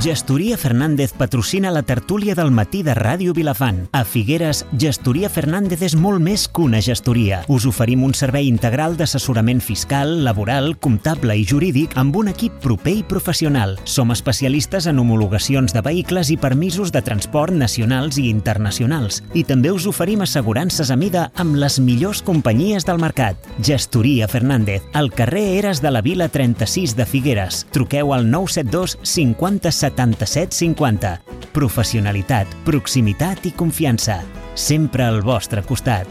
Gestoria Fernández patrocina la tertúlia del matí de Ràdio Vilafant. A Figueres, Gestoria Fernández és molt més que una gestoria. Us oferim un servei integral d'assessorament fiscal, laboral, comptable i jurídic amb un equip proper i professional. Som especialistes en homologacions de vehicles i permisos de transport nacionals i internacionals. I també us oferim assegurances a mida amb les millors companyies del mercat. Gestoria Fernández, al carrer Eres de la Vila 36 de Figueres. Truqueu al 972 50 77 50. Professionalitat, proximitat i confiança. Sempre al vostre costat.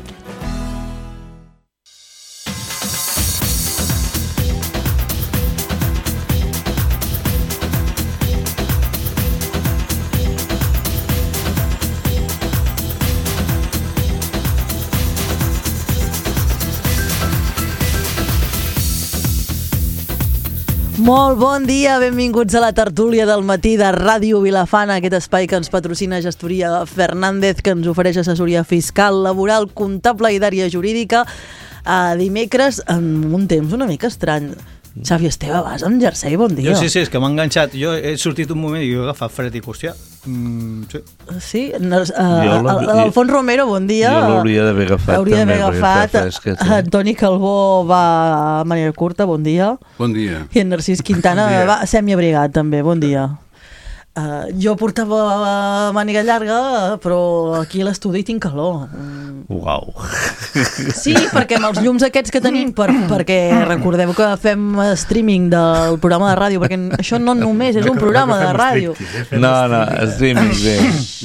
Molt bon dia, benvinguts a la tertúlia del matí de Ràdio Vilafant, aquest espai que ens patrocina Gestoria Fernández, que ens ofereix assessoria fiscal, laboral, comptable i d'àrea jurídica. Dimecres, en un temps una mica estrany. Xavi Esteve, vas amb jersei, bon dia. Jo sí, és que m'ha enganxat. Jo he sortit un moment i he agafat fred i hòstia. Sí. Sí? L'Alfons Romero, bon dia. Jo l'hauria d'haver agafat. Hauria d'haver agafat. Antoni Calbó va a manera curta, bon dia. Bon dia. I en Narcís Quintana va semiabrigat, també, bon dia. Jo portava màniga llarga, però aquí a l'estudi tinc calor. Uau. Sí, perquè amb els llums aquests que tenim, perquè recordeu que fem streaming del programa de ràdio, perquè això no només és un programa de ràdio. No, streaming, bé.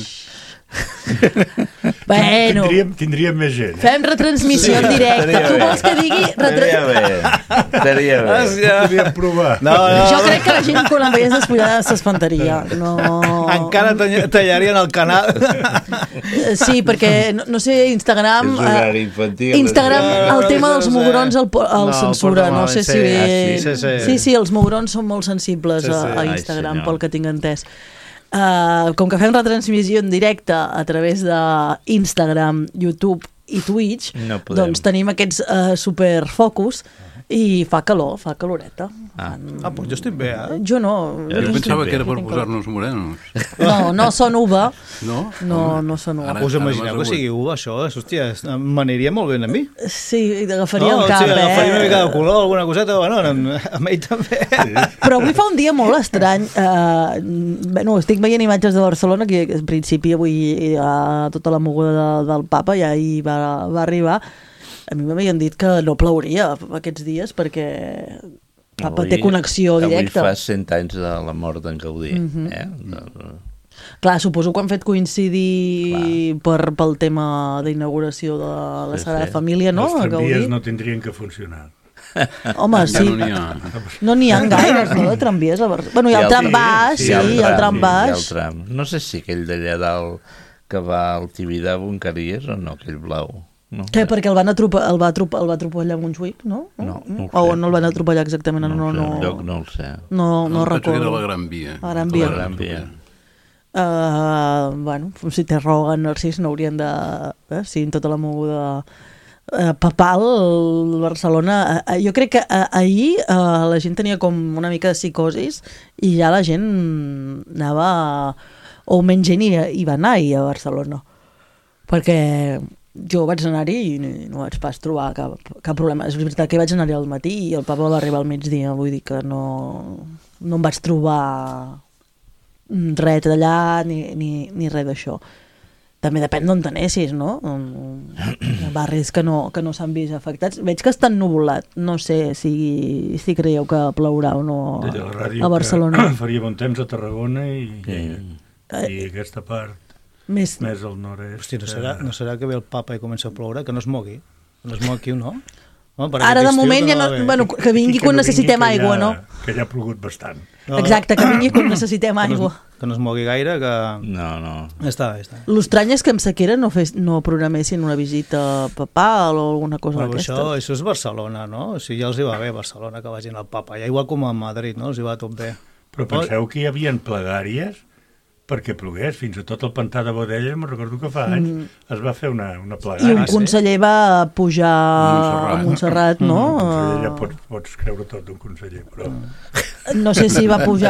Bueno, tindríem més gent. Fem retransmissió en directe. Tu vols que digui... Estaria bé. Podríem provar. Jo crec que la gent quan em veiés despullada s'espantaria. Encara tallarien el canal. Sí, perquè, no sé, Instagram... És horari infantil. Instagram, el tema dels mugrons el censura. No sé si... Sí, els mugrons són molt sensibles a Instagram, pel que tinc entès. Com que fem retransmissió en directe a través d'Instagram, YouTube i Twitch, doncs tenim aquests superfocus i fa calor, fa caloreta. Però jo estic bé, Jo no. Jo pensava que era per posar-nos morenos. No són uva. No? No són uva. Us imagineu que sigui uva, això? Hòstia, m'aniria molt bé a mi. Sí, agafaria el cap, agafaria una mica de color, alguna coseta, bueno, a mi també. Però avui fa un dia molt estrany. Estic veient imatges de Barcelona, que en principi avui tota la moguda del papa ja hi va arribar. A mi m'havien dit que no plauria aquests dies perquè papa té connexió directa. Avui fa 100 anys de la mort d'en Gaudí. Clar, suposo que han fet coincidir pel tema d'inauguració de la Sagrada Família, no? Els tramvies no tindrien que funcionar. Home, sí. No n'hi ha gaires, no, de tramvies a Barcelona. Bueno, hi ha el tram baix, sí, el tram baix. No sé si aquell d'allà dalt que va al Tibidabo encara hi és o no, aquell blau. No, perquè el va atropellar Montjuïc, no? No o no el van atropellar exactament? No el sé. No recordo. Era la Gran Via. La Gran Via. Bueno, si té raó en Narcís, no haurien de... Sí, en tota la moguda papal, Barcelona... Jo crec que ahir la gent tenia com una mica de psicosis i ja la gent anava... O menys gent hi va anar ahir a Barcelona. Perquè... Jo vaig anar-hi i no vaig pas trobar cap problema. És veritat que vaig anar-hi al matí i el papa va arribar al migdia, vull dir que no em vaig trobar res d'allà ni res d'això. També depèn d'on t'anessis, no? Barris que no s'han vist afectats. Veig que està ennuvolat. No sé si creieu que plourà o no a Barcelona. Faria bon temps a Tarragona i aquesta part més al nord-est. Hosti, no serà que ve el papa i comença a ploure? Que no es mogui. Que no es mogui, no? Ara de moment ja no... Bueno, que vingui quan necessitem aigua, no? Que ja ha plogut bastant. Exacte, que vingui quan necessitem aigua. Que no es mogui gaire, que... No. Està. L'estrany és que amb sequera no programessin una visita papal o alguna cosa d'aquestes. Això és Barcelona, no? O sigui, ja els hi va bé a Barcelona que vagin al papa. Ja igual com a Madrid, no? Els hi va tot bé. Però penseu que hi havia plegàries perquè plogués, fins a tot el pantà de Bodella, me'n recordo que fa anys es va fer una plegada. I un conseller va pujar a Montserrat, no? Ja pots creure tot d'un conseller, però... No sé si va pujar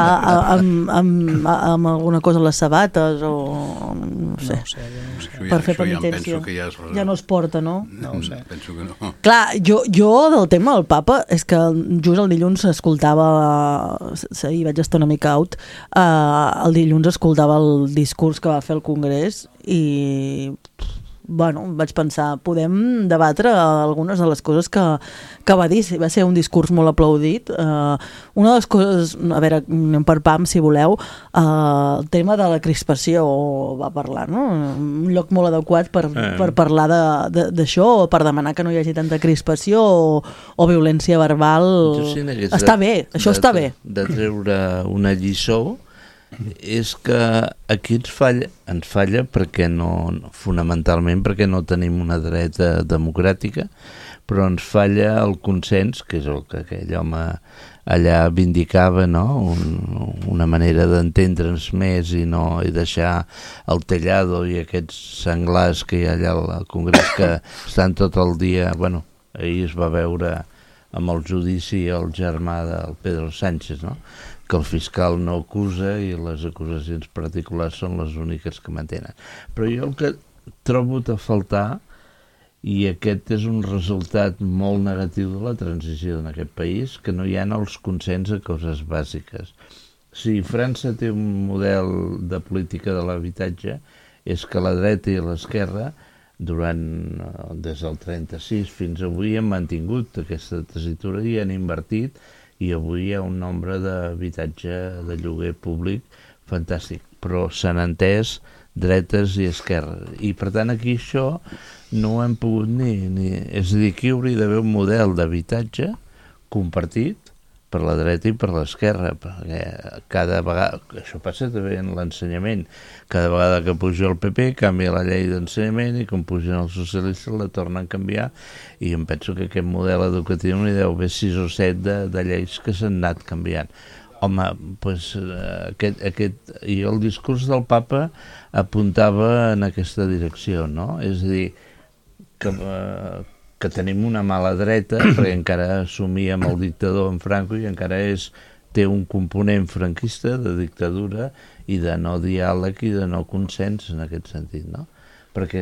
amb alguna cosa a les sabates o... no sé. Per fer penitència. Ja no es porta, no? No ho sé. Penso que no. Clar, jo del tema del papa és que just el dilluns escoltava, ahir vaig estar una mica out, el dilluns escoltava el discurs que va fer al Congrés i bueno, vaig pensar, podem debatre algunes de les coses que va dir. Va ser un discurs molt aplaudit. Una de les coses, a veure, anem per pam si voleu, el tema de la crispació va parlar, no? Un lloc molt adequat per parlar d'això, o per demanar que no hi hagi tanta crispació o violència verbal. Està bé, això està bé. De treure una lliçó és que aquí ens falla perquè fonamentalment perquè no tenim una dreta democràtica, però ens falla el consens, que és el que aquell home allà vindicava, no? Una manera d'entendre'ns més i deixar el Tellado i aquests senglars que hi ha allà al Congrés que estan tot el dia... Bueno, ahir es va veure amb el judici el germà del Pedro Sánchez, no? Que el fiscal no acusa i les acusacions particulars són les úniques que mantenen. Però jo el que trobo a faltar, i aquest és un resultat molt negatiu de la transició en aquest país, que no hi ha els consens a coses bàsiques. Si França té un model de política de l'habitatge, és que la dreta i l'esquerra, des del 36 fins avui, han mantingut aquesta tessitura i han invertit, i avui hi ha un nombre d'habitatge de lloguer públic fantàstic, però s'han entès dretes i esquerres, i per tant aquí això no ho hem pogut ni... És a dir, aquí hauria d'haver un model d'habitatge compartit per la dreta i per l'esquerra, perquè cada vegada, això passa també en l'ensenyament, cada vegada que puja el PP canvia la llei d'ensenyament i quan pugen els socialistes la tornen a canviar, i em penso que aquest model educatiu n'hi deu haver 6 o 7 de lleis que s'han anat canviant. Home, doncs i el discurs del papa apuntava en aquesta direcció, no? És a dir, que tenim una mala dreta, perquè encara assumíem el dictador en Franco i encara té un component franquista de dictadura i de no diàleg i de no consens en aquest sentit, no? Perquè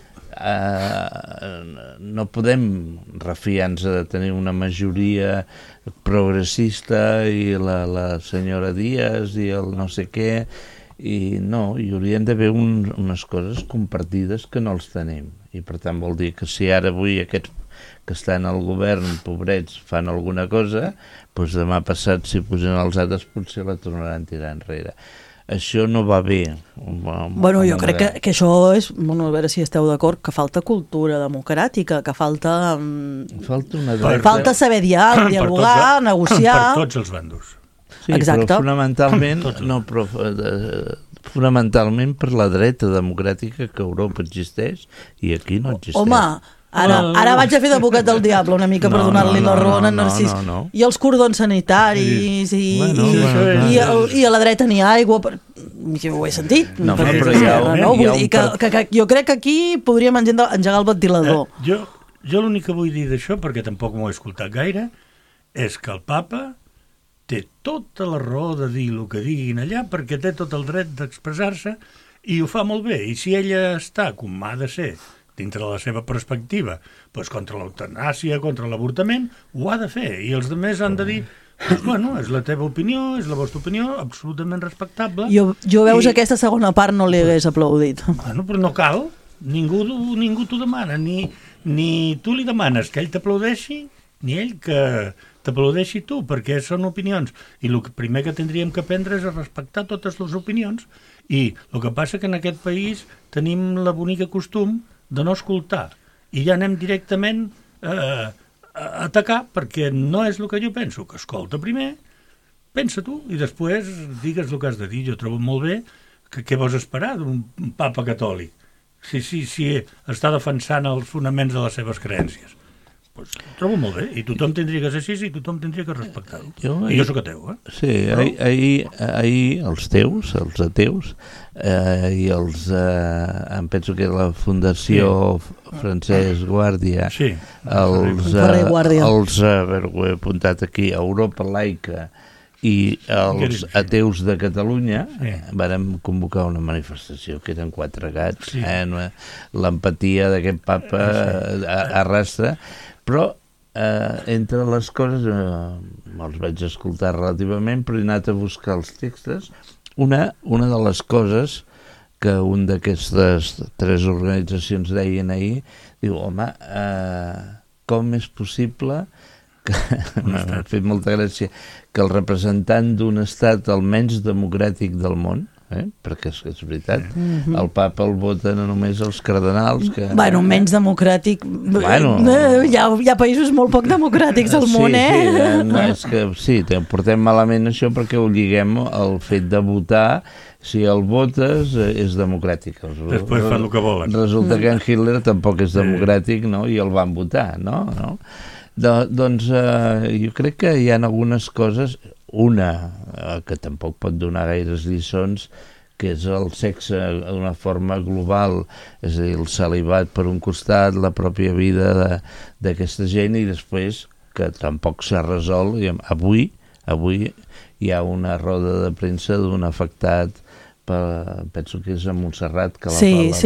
no podem refiar-nos de tenir una majoria progressista i la senyora Díaz i el no sé què, i no, hi haurien d'haver unes coses compartides que no els tenim, i per tant vol dir que si ara avui aquests que estan al govern, pobrets, fan alguna cosa, doncs demà passat si pugen els altres potser la tornaran a tirar enrere. Això no va bé. Bueno, jo crec que això és, bueno, a veure si esteu d'acord, que falta cultura democràtica, que falta saber dialogar, negociar... Per tots els bandos. Sí, exacte. Però fonamentalment per la dreta democràtica que a Europa existeix i aquí no existeix. Home, ara vaig a fer d'advocat del diable una mica per donar-li la raó a Narcís. I els cordons sanitaris i a la dreta n'hi ha aigua, ho he sentit. Jo crec que aquí podríem engegar el ventilador. Jo l'únic que vull dir d'això, perquè tampoc m'ho he escoltat gaire, és que el papa té tota la raó de dir el que diguin allà perquè té tot el dret d'expressar-se i ho fa molt bé. I si ella està, com ha de ser, dintre de la seva perspectiva, doncs contra l'eutanàsia, contra l'avortament, ho ha de fer. I els altres han de dir, bueno, és la teva opinió, és la vostra opinió, absolutament respectable. Jo veus aquesta segona part no li hagués aplaudit. Bueno, però no cal. Ningú t'ho demana. Ni tu li demanes que ell t'aplaudeixi, ni ell que t'aplaudeixi tu, perquè són opinions. I el primer que tindríem que aprendre és a respectar totes les opinions. I el que passa que en aquest país tenim la bonica costum de no escoltar. I ja anem directament a atacar, perquè no és el que jo penso, que escolta primer, pensa tu, i després digues el que has de dir. Jo trobo molt bé que què vols esperar d'un papa catòlic si està defensant els fonaments de les seves creences. Pues, trobo molt bé, i tothom tindria que ser així i tothom tindria que respectar-ho. I jo sóc ateu, Sí, ahir els teus, els ateus, i els, em penso que la Fundació Francesc Guàrdia, els, ho he apuntat aquí, Europa Laica i els ateus de Catalunya, vàrem convocar una manifestació que eren 4 gats, l'empatia d'aquest papa arrastra, però entre les coses els vaig escoltar relativament, però he anat a buscar els textos. Una de les coses que un d'aquestes 3 organitzacions deien ahir, diu, home, com és possible que m'ha fet molta gràcia que el representant d'un estat el menys democràtic del món, perquè és veritat, el papa el vota no només els cardenals que... Bueno, menys democràtic, hi ha països molt poc democràtics al món, és que sí, portem malament això perquè ho lliguem al fet de votar. Si el votes és democràtic. Després fan el que volen. Resulta que en Hitler tampoc és democràtic, no? I el van votar, no? Doncs jo crec que hi ha algunes coses, una que tampoc pot donar gaires lliçons, que és el sexe d'una forma global, és a dir, el celibat per un costat, la pròpia vida d'aquesta gent, i després que tampoc s'ha resolt. Avui hi ha una roda de premsa d'un afectat, penso que és a Montserrat, que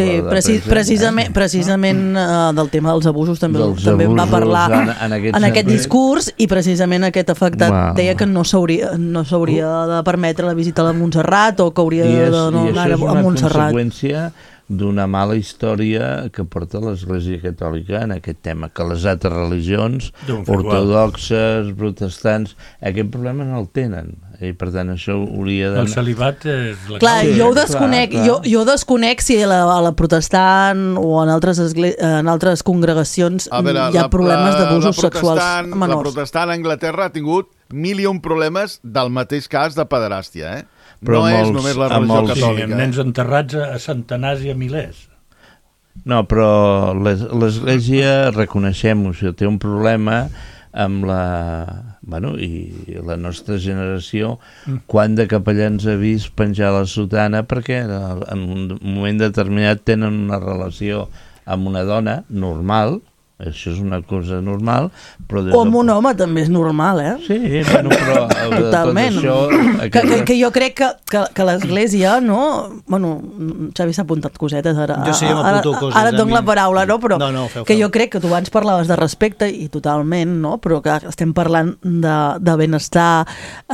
precisament del tema dels abusos també va parlar en aquest discurs, i precisament aquest afectat deia que no s'hauria de permetre la visita a la Montserrat, o que hauria de no anar a Montserrat. I això és una conseqüència d'una mala història que porta l'Església Catòlica en aquest tema, que les altres religions, ortodoxes, protestants, aquest problema no el tenen, i per tant això hauria de... El celibat és... Clar, jo desconec si a la protestant o en altres congregacions hi ha problemes d'abusos sexuals menors. La protestant a Anglaterra ha tingut 1.001 problemes del mateix cas de pederàstia, Però no és només la religió catòlica. Sí, nens enterrats a centenars i a milers. No, però l'Església, reconeixem-ho, té un problema amb i la nostra generació, quant de capellans ha vist penjar la sotana perquè en un moment determinat tenen una relació amb una dona normal. Això és una cosa normal, però... O amb un home també és normal, Sí, però... Totalment. Que jo crec que l'Església, no... Bueno, Xavi s'ha apuntat cosetes, ara et dono la paraula, no? Però que jo crec que tu abans parlaves de respecte, i totalment, no? Però que estem parlant de benestar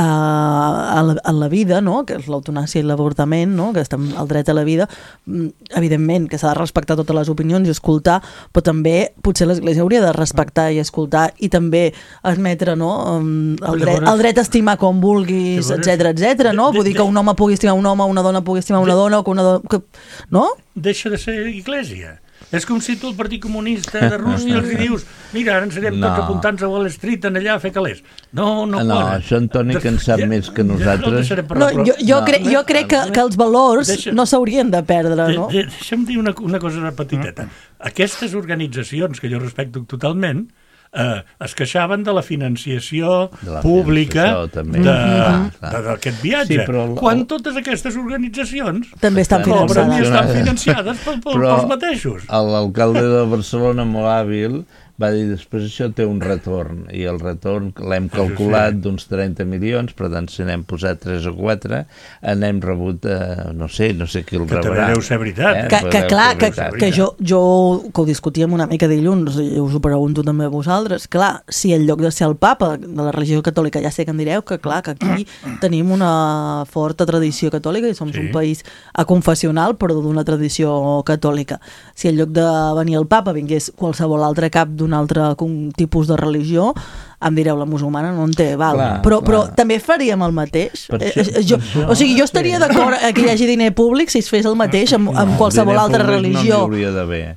a la vida, no? Que és l'eutanàsia i l'avortament, no? Que estem al dret a la vida. Evidentment que s'ha de respectar totes les opinions i escoltar, però també potser l'Església hauria de respectar i escoltar i també admetre, no, el dret a estimar com vulguis, etc, no? Vull dir que un home pugui estimar un home, una dona pugui estimar una dona, o que una dona... No? Deixa de ser Església. És com si tu, el Partit Comunista de Rússia, els dius, mira, ara ens serem tots apuntats a Wall Street en allà a fer calés. No, això Antoni que en sap més que nosaltres. Jo crec que els valors no s'haurien de perdre, no? Deixa'm dir una cosa petiteta. Aquestes organitzacions, que jo respecto totalment, es queixaven de la financiació pública d'aquest viatge. Quan totes aquestes organitzacions també estan financiades pels mateixos. L'alcalde de Barcelona, molt hàbil, va dir després això té un retorn, i el retorn l'hem calculat d'uns 30 milions, per tant si n'hem posat 3 o 4 n'hem rebut, no sé qui el rebrà. Que també deu ser veritat. Que clar, que jo que ho discutíem una mica dilluns, i us ho pregunto també a vosaltres, clar, si en lloc de ser el papa de la religió catòlica, ja sé que em direu que clar, que aquí tenim una forta tradició catòlica i som un país aconfessional però d'una tradició catòlica. Si en lloc de venir el papa vingués qualsevol altre cap d'un altre tipus de religió, em direu, la musulmana no en té, val. Però també faríem el mateix? O sigui, jo estaria d'acord que hi hagi diner públic si es fes el mateix amb qualsevol altra religió. No n'hi hauria d'haver.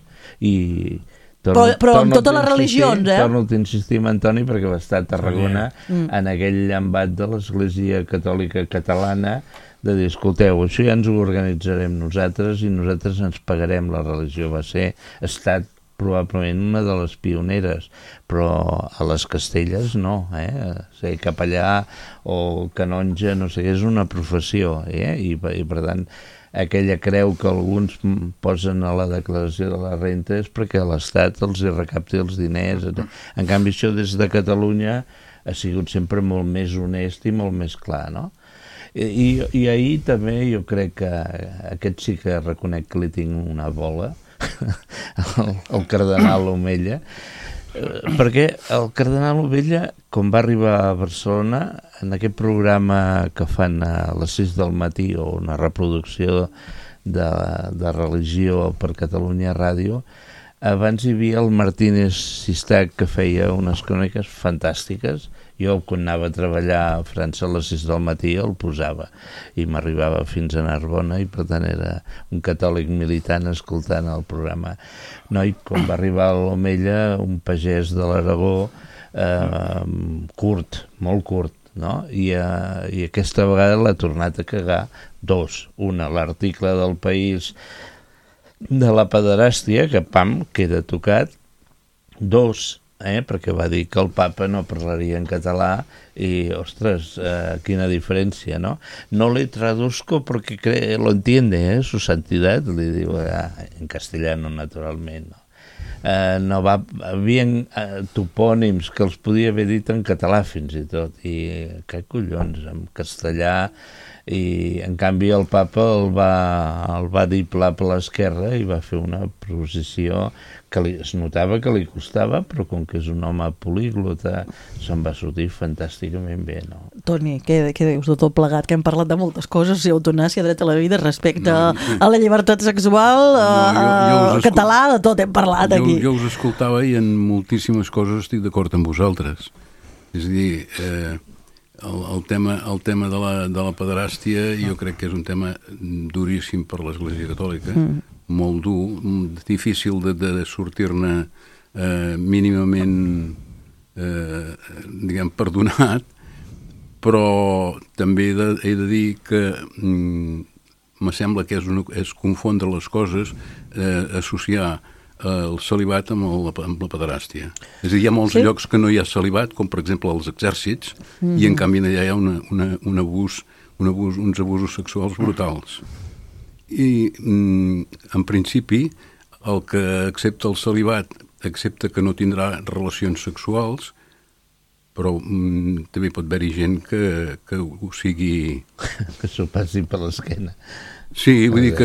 Però amb totes les religions, Torno a insistir amb Antoni, perquè va estar a Tarragona en aquell llambat de l'Església Catòlica Catalana de dir, escolteu, això ja ens ho organitzarem nosaltres i nosaltres ens pagarem la religió. Va ser estat probablement una de les pioneres, però a les Castelles no, ser capellà o canonge, no sé, és una professió, i per tant aquella creu que alguns posen a la declaració de la renta és perquè l'Estat els hi recapti els diners. En canvi, això des de Catalunya ha sigut sempre molt més honest i molt més clar, no? I ahir també jo crec que aquest sí que reconec que li tinc una bola, el cardenal Omella, perquè el cardenal Ovella, quan va arribar a Barcelona, en aquest programa que fan a les 6 del matí, o una reproducció de religió per Catalunya Ràdio, abans hi havia el Martínez Sistac, que feia unes cròniques fantàstiques. Jo, quan anava a treballar a França a les 6 del matí, el posava i m'arribava fins a Narbona, i per tant era un catòlic militant escoltant el programa. No, i quan va arribar a l'Omella, un pagès de l'Aragó, curt, molt curt, no? I aquesta vegada l'ha tornat a cagar dos. Una, l'article del País de la pederàstia, que queda tocat. Dos, perquè va dir que el papa no parlaria en català y, ostras, quina diferència, ¿no? No le traduzco porque lo entiende, su santidad, li diu en castellano, naturalment, no? Havia topònims que els podia haver dit en català fins i tot, i què collons, en castellà, i en canvi el papa el va dir pla per l'esquerra i va fer una proposició que es notava que li costava, però com que és un home políglota se'n va sortir fantàsticament bé, no? Toni, què dius de tot plegat? Que hem parlat de moltes coses, eutanàsia, dret a la vida, respecte a la llibertat sexual, català, de tot hem parlat aquí. Jo us escoltava i en moltíssimes coses estic d'acord amb vosaltres. És a dir, el tema de la pederàstia jo crec que és un tema duríssim per l'Església Catòlica, molt dur, difícil de sortir-ne mínimament diguem perdonat, però també he de dir que me sembla que és confondre les coses, associar el celibat amb la pederàstia. És a dir, hi ha molts llocs que no hi ha celibat, com per exemple als exèrcits, i en canvi allà hi ha uns abusos sexuals brutals. I en principi el que accepta el celibat accepta que no tindrà relacions sexuals, però també pot haver-hi gent que ho sigui... que s'ho passi per l'esquena. Sí, vull dir que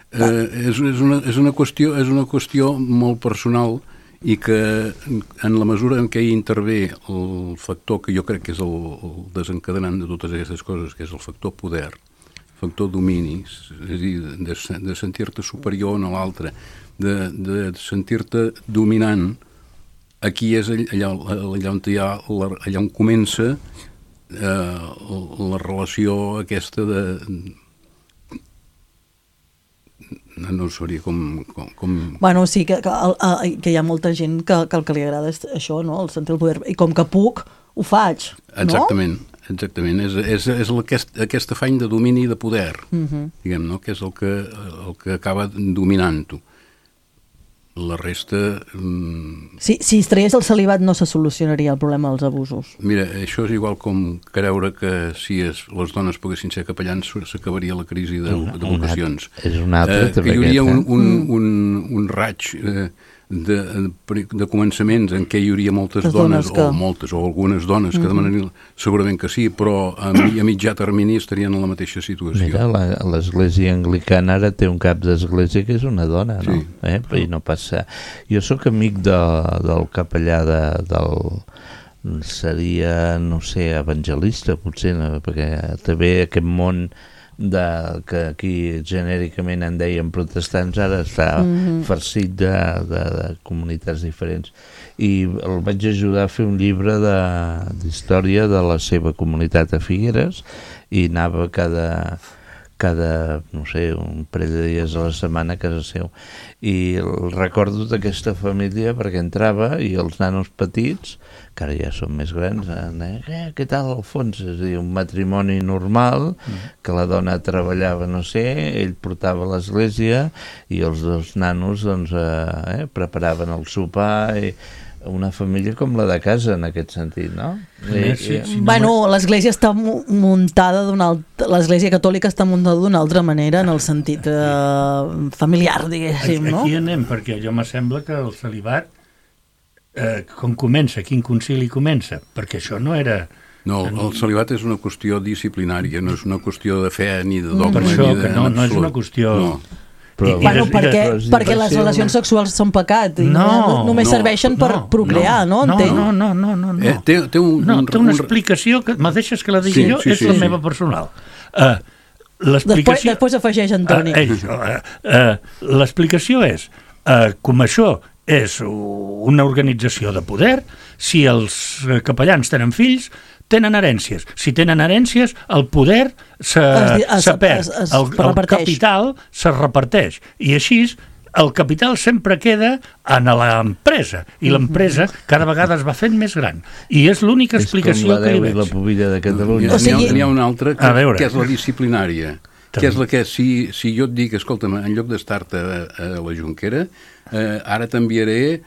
és una qüestió molt personal i que en la mesura en què hi intervé el factor que jo crec que és el desencadenant de totes aquestes coses, que és el factor poder, factor domini, és a dir, de sentir-te superior a l'altre, de sentir-te dominant, aquí és allà on comença la relació aquesta de... No sabria com... Bueno, sí, que hi ha molta gent que el que li agrada és això, no?, el sentir el poder. I com que puc, ho faig, no? Exactament. És aquest afany de domini i de poder, diguem, no?, que és el que acaba dominant-ho. La resta... Si es tragués el celibat no se solucionaria el problema dels abusos. Mira, això és igual com creure que si les dones poguessin ser capellans s'acabaria la crisi de vocacions. És un altre, que hi hauria un raig de començaments en què hi hauria moltes dones o algunes dones que demanarien segurament que sí, però a mitjà termini estarien en la mateixa situació. Mira, l'església anglicana ara té un cap d'església que és una dona, no? I no passa... Jo sóc amic del capellà seria, no sé, evangelista potser, perquè també aquest món que aquí genèricament en deien protestants ara està farcit de comunitats diferents, i el vaig ajudar a fer un llibre d'història de la seva comunitat a Figueres, i anava cada, no sé, un parell de dies a la setmana a casa seu. I el recordo d'aquesta família perquè entrava i els nanos petits, que ara ja són més grans, què tal Alfons? És a dir, un matrimoni normal, que la dona treballava, no sé, ell portava a l'església i els dos nanos doncs, preparaven el sopar i una família com la de casa en aquest sentit, no? Bueno, l'església està muntada l'església catòlica està muntada d'una altra manera en el sentit familiar, diguéssim, no? Aquí anem, perquè jo m'assembla que el celibat com comença, quin concili comença, perquè això no era... No, el celibat és una qüestió disciplinària, no és una qüestió de fe ni de dogma. Per això, ni de... que no és una qüestió... No. Bueno, perquè les relacions sexuals són pecat i només serveixen per procrear, no? No. Té una explicació que me deixes que la digui jo, és la meva personal. Després afegeix Antoni. L'explicació és, com això és una organització de poder, si els capellans tenen fills, tenen herències. Si tenen herències, el poder se perd, el capital se reparteix. I així el capital sempre queda en l'empresa, i l'empresa cada vegada es va fent més gran. I és l'única explicació que li veig. És com la Déu i la Pubilla de Catalunya. N'hi ha una altra que és la disciplinària, que és la que, si jo et dic, escolta'm, en lloc d'estar-te a la Jonquera, ara t'enviaré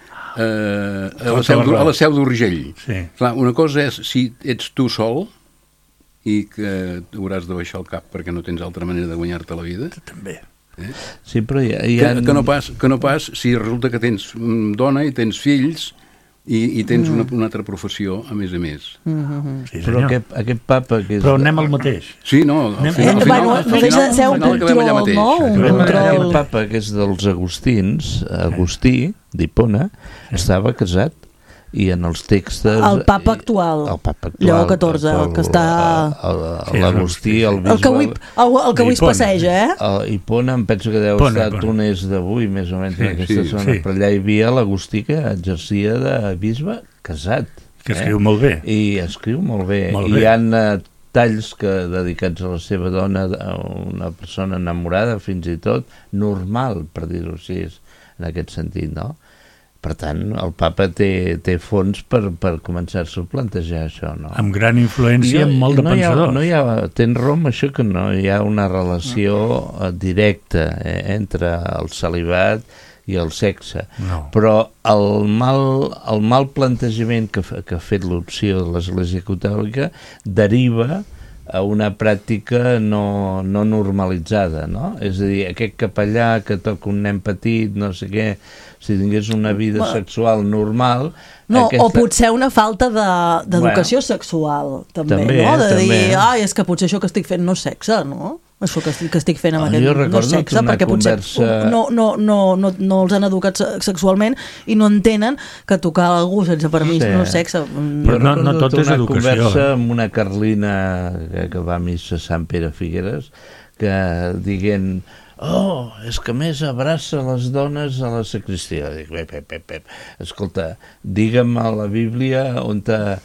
a la Seu d'Urgell. Sí. Clar, una cosa és si ets tu sol i que hauràs de baixar el cap perquè no tens altra manera de guanyar-te la vida. També. Sí, però Que no pas si resulta que tens dona i tens fills i tens una altra professió a més. Sí, però aquest papa... Però anem al mateix. Sí, no, al final no deixa de ser un control, no? El papa, que és dels Agustins, Agustí, d'Hipona, estava casat, i en els textos... El papa actual, Lleó XIV, que està... L'Agustí, el bisbe... El que avui es passeja, Hipona, em penso que deu estar Tunés d'avui, més o menys, en aquesta zona. Però allà hi havia l'Agustí que exercia de bisbe casat. Que escriu molt bé. I escriu molt bé. I hi ha talls dedicats a la seva dona, a una persona enamorada, fins i tot, normal, per dir-ho així, en aquest sentit, no? Per tant, el papa té fons per començar-s'ho a plantejar això, no? Amb gran influència, amb molt de pensadors. Tens raó amb això, que no hi ha una relació directa entre el celibat i el sexe. No. Però el mal plantejament que ha fet l'opció de l'Església Catòlica deriva a una pràctica no normalitzada, no? És a dir, aquest capellà que toca un nen petit, no sé què, si tingués una vida sexual normal... No, o potser una falta d'educació sexual, també, no? De dir, és que potser això que estic fent no és sexe, no? Això que estic fent amb aquest no és sexe, perquè potser no els han educat sexualment i no entenen que tocar algú sense permís no és sexe. Però no tot és educació. Conversa amb una carlina que va a missa a Sant Pere Figueres, que dient... és que més abraça les dones a la sacristia. Dic, escolta, digue'm a la Bíblia on...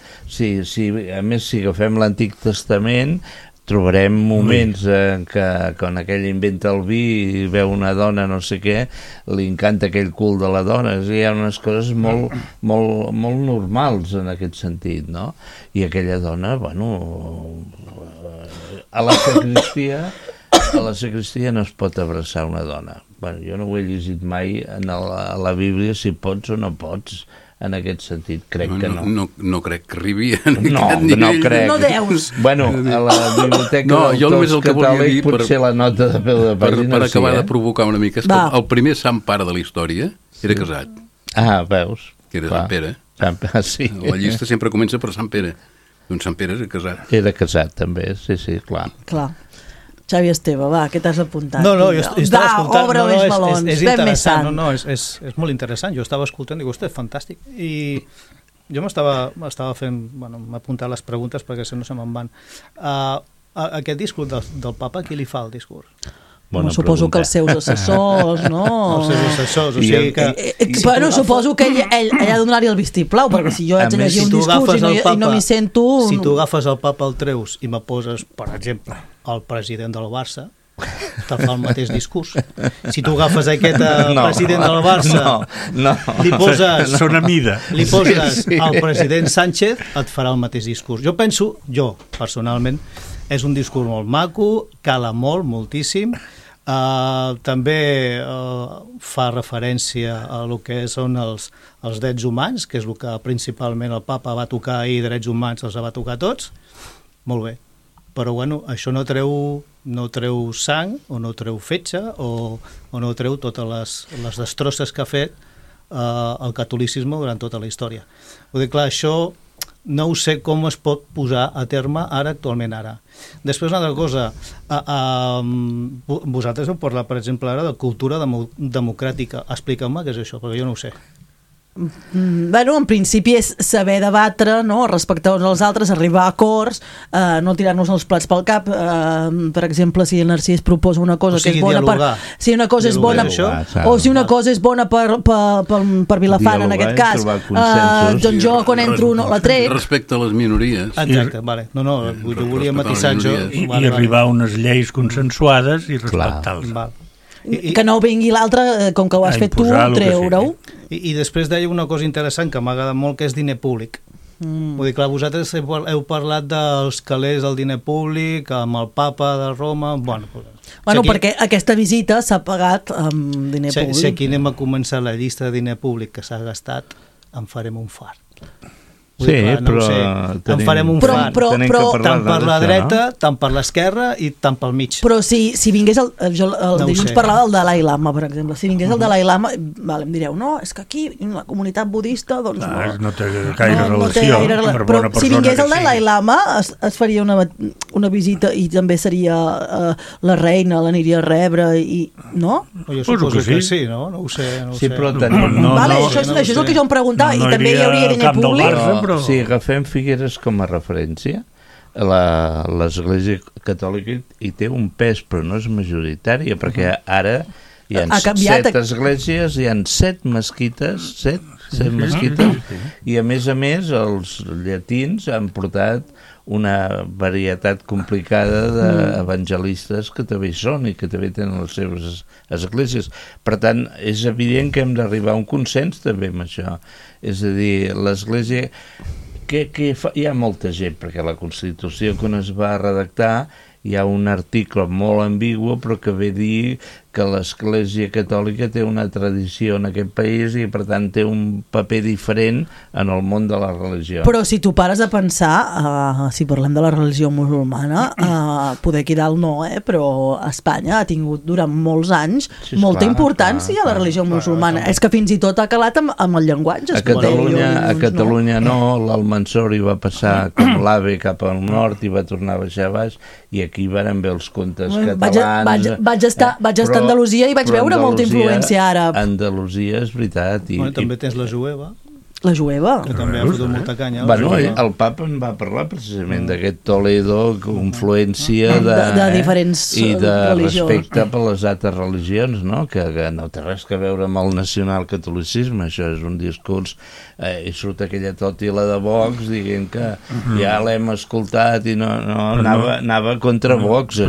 A més, si agafem l'Antic Testament, trobarem moments en què quan aquell inventa el vi i veu una dona no sé què, li encanta aquell cul de la dona. Hi ha unes coses molt normals en aquest sentit, no? I aquella dona, a la sacristia no es pot abraçar una dona. Jo no ho he llegit mai a la Bíblia si pots o no pots en aquest sentit, crec que no. No crec que arribi a aquest nivell. No crec. No deus. A la biblioteca dels catòlics potser la nota de peu de pàgina per acabar de provocar una mica, el primer sant pare de la història era casat. Veus? Que era Sant Pere. Sí. La llista sempre comença per Sant Pere. Doncs Sant Pere era casat. Era casat, també, sí, clar. Xavi Esteve, va, què t'has apuntat? No, jo estava escoltant. Obre més melons, és ben més sant. És molt interessant. Jo estava escoltant i dic, ostres, fantàstic. I jo m'estava fent... m'he apuntat les preguntes perquè si no se me'n van. Aquest discurs del papa, qui li fa el discurs? Suposo que els seus assessors, no? Els seus assessors, o sigui que... suposo que ell ha de donar-hi el vistiplau, perquè si jo haig de llegir un discurs i no m'hi sento... Si tu agafes el papa, el treus i me poses, per exemple, el president del Barça, te fa el mateix discurs. Si tu agafes aquest president del Barça, li poses... Són a mida. Li poses al president Sánchez, et farà el mateix discurs. Jo penso, personalment, és un discurs molt maco, cala molt, moltíssim, també fa referència a el que són els drets humans, que és el que principalment el papa va tocar ahir, drets humans els va tocar tots, molt bé. Però bueno, això no treu sang, o no treu fetge, o no treu totes les destrosses que ha fet el catolicisme durant tota la història. Vull dir, clar, això no ho sé com es pot posar a terme actualment ara. Després, una altra cosa, vosaltres heu parlat, per exemple, ara de cultura democràtica. Expliqueu-me què és això, perquè jo no ho sé. Bueno, en principi és saber debatre, no? Respectar uns als altres, arribar a acords, no tirar-nos els plats pel cap. Per exemple, si el Narcís proposa una cosa que és bona si una cosa és bona o si una cosa és bona per Vilafant, en aquest cas, doncs jo quan entro no la trec. Respecte a les minories. Exacte, vale. No, jo volia matisar i arribar a unes lleis consensuades i respectar-les. Que no vingui l'altre, com que ho has fet tu, treure-ho. I després deia una cosa interessant que m'ha agradat molt, que és diner públic. Vull dir, clar, vosaltres heu parlat dels calés del diner públic, amb el papa de Roma... Bueno, perquè aquesta visita s'ha pagat amb diner públic. Si aquí anem a començar la llista de diner públic que s'ha gastat, en farem un fart. Sí, però en farem un fart. Tant per la dreta, tant per l'esquerra i tant pel mig. Però si vingués el dilluns parlava del Dalai Lama, per exemple. Si vingués el Dalai Lama, em direu, no, és que aquí la comunitat budista no té gaire relació. Però si vingués el Dalai Lama es faria una visita i també seria la reina, l'aniria a rebre i... no? Jo suposo que sí, no? No ho sé. Sí, però això és el que jo em preguntava, i també hi hauria diner públic. Si agafem Figueres com a referència, l'Església Catòlica hi té un pes, però no és majoritària, perquè ara hi ha 7 esglésies, hi ha 7 mesquites, 7 mesquites, i a més, els llatins han portat una varietat complicada d'evangelistes que també hi són i que també tenen les seves esglésies. Per tant, és evident que hem d'arribar a un consens també amb això. És a dir, l'església... hi ha molta gent, perquè la Constitució quan es va redactar hi ha un article molt ambigu, però que ve dir que l'Església Catòlica té una tradició en aquest país i, per tant, té un paper diferent en el món de la religió. Però si tu pares a pensar, si parlem de la religió musulmana, poder aquí dalt no, però Espanya ha tingut durant molts anys molta importància a la religió musulmana. És que fins i tot ha calat amb el llenguatge. A Catalunya no, l'Almansor hi va passar com l'AVE cap al nord i va tornar a baixar baix, i aquí van haver els contes catalans. Vaig estar a Andalusia i vaig veure molta influència àrab. Andalusia és veritat. També tens la jueva. La jueva. Que també ha fotut molta canya. El papa en va parlar precisament d'aquest Toledo, confluència de diferents i de religions. Respecte per les altres religions, no? Que no té res a veure amb el nacionalcatolicisme. Això és un discurs, i surt aquella tòtila de Vox dient que ja l'hem escoltat i anava contra Vox,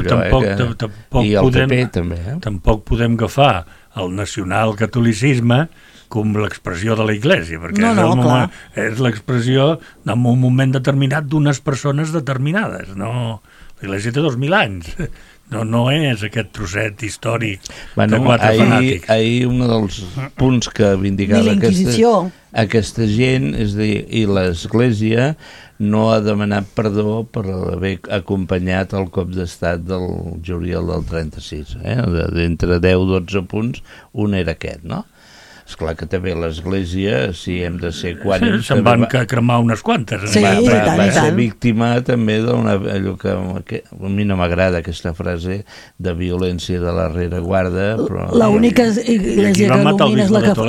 i el PP també. Tampoc podem agafar el nacionalcatolicisme com l'expressió de la Iglésia, perquè és l'expressió en un moment determinat d'unes persones determinades. No, la Iglésia té 2.000 anys. No és aquest trosset històric de 4 fanàtics. Ahir un dels punts que vindicava aquesta gent, és a dir, i l'Església no ha demanat perdó per haver acompanyat el cop d'estat del juliol del 36. D'entre 10-12 punts, un era aquest, no? Esclar que també l'Església, si hem de ser quànims... Se'n van cremar unes quantes. Sí, va ser víctima també d'allò que a mi no m'agrada, aquesta frase de violència de la rereguarda, però... L'única església que il·lumina és la que...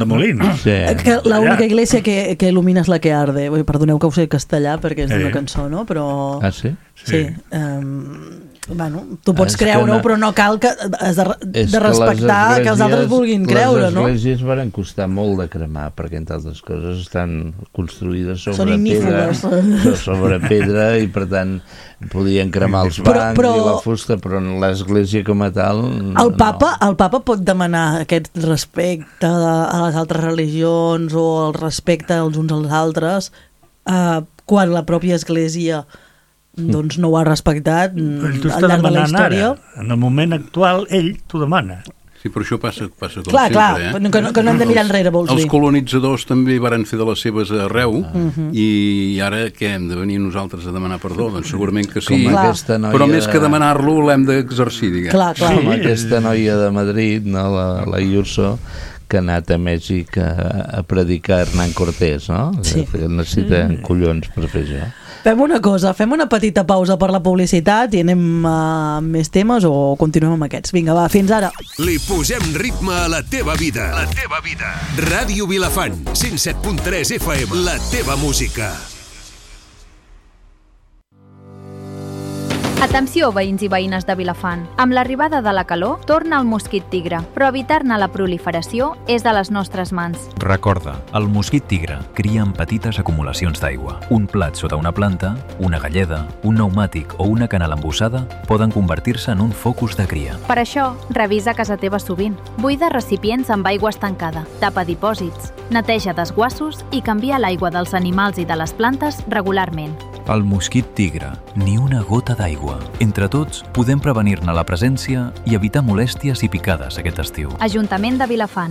L'única església que il·lumina és la que arde. Perdoneu que ho sé castellà perquè és una cançó, no? Però... Ah, sí? Sí. Bueno, tu pots creure-ho, però no cal que has de respectar que els altres vulguin creure, no? Les esglésies van costar molt de cremar, perquè entre altres coses estan construïdes sobre pedra i per tant podien cremar els bancs i la fusta, però l'església com a tal... El papa pot demanar aquest respecte a les altres religions o el respecte els uns als altres quan la pròpia església doncs no ho ha respectat al llarg de la història. En el moment actual, ell t'ho demana. Sí, però això passa com sempre. Clar, que no hem de mirar enrere, vols dir. Els colonitzadors també varen fer de les seves arreu i ara què, hem de venir nosaltres a demanar perdó? Doncs segurament que sí, però més que demanar-lo l'hem d'exercir, diguem. Clar. Com aquesta noia de Madrid, la Ayuso, que ha anat a Mèxic a predicar Hernán Cortés, no? Sí. Necessiten collons per fer això. Fem una cosa, fem una petita pausa per la publicitat i anem a més temes o continuem amb aquests. Vinga, va, fins ara. Li posem ritme a la teva vida. La teva vida. Ràdio Vilafant, 107.3 FM, la teva música. Atenció, veïns i veïnes de Vilafant. Amb l'arribada de la calor, torna el mosquit tigre, però evitar-ne la proliferació és de les nostres mans. Recorda, el mosquit tigre cria en petites acumulacions d'aigua. Un plat sota una planta, una galleda, un pneumàtic o una canal embossada poden convertir-se en un focus de cria. Per això, revisa casa teva sovint. Buida recipients amb aigua estancada, tapa dipòsits, neteja desguassos i canvia l'aigua dels animals i de les plantes regularment. El mosquit tigre, ni una gota d'aigua. Entre tots, podem prevenir-ne la presència i evitar molèsties i picades aquest estiu. Ajuntament de Vilafant.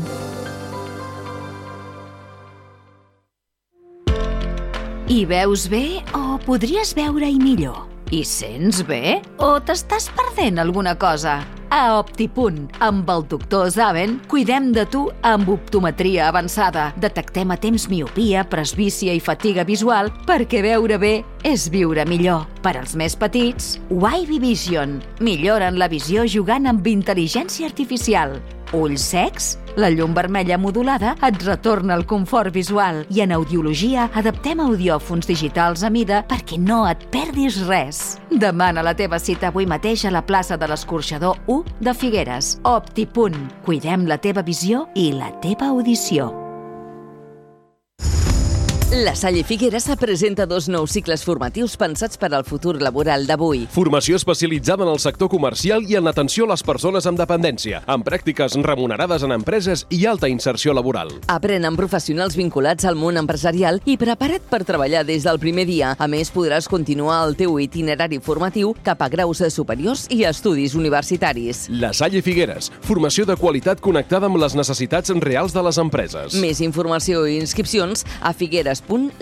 Hi veus bé o podries veure-hi millor? Hi sents bé o t'estàs perdent alguna cosa? A Optipunt, amb el doctor Zaven, cuidem de tu amb optometria avançada. Detectem a temps miopia, presbícia i fatiga visual perquè veure bé és viure millor. Per als més petits, Wavy Vision. Milloren la visió jugant amb intel·ligència artificial. Ulls secs? La llum vermella modulada et retorna el confort visual i en audiologia adaptem audiòfons digitals a mida perquè no et perdis res. Demana la teva cita avui mateix a la plaça de l'Escorxador 1 de Figueres. Optipunt. Cuidem la teva visió i la teva audició. La Salle Figueres presenta 2 nous cicles formatius pensats per al futur laboral d'avui. Formació especialitzada en el sector comercial i en l'atenció a les persones amb dependència, amb pràctiques remunerades en empreses i alta inserció laboral. Aprèn amb professionals vinculats al món empresarial i prepara't per treballar des del primer dia. A més, podràs continuar el teu itinerari formatiu cap a graus superiors i estudis universitaris. La Salle Figueres, formació de qualitat connectada amb les necessitats reals de les empreses. Més informació i inscripcions a figueres.lasalle.cat.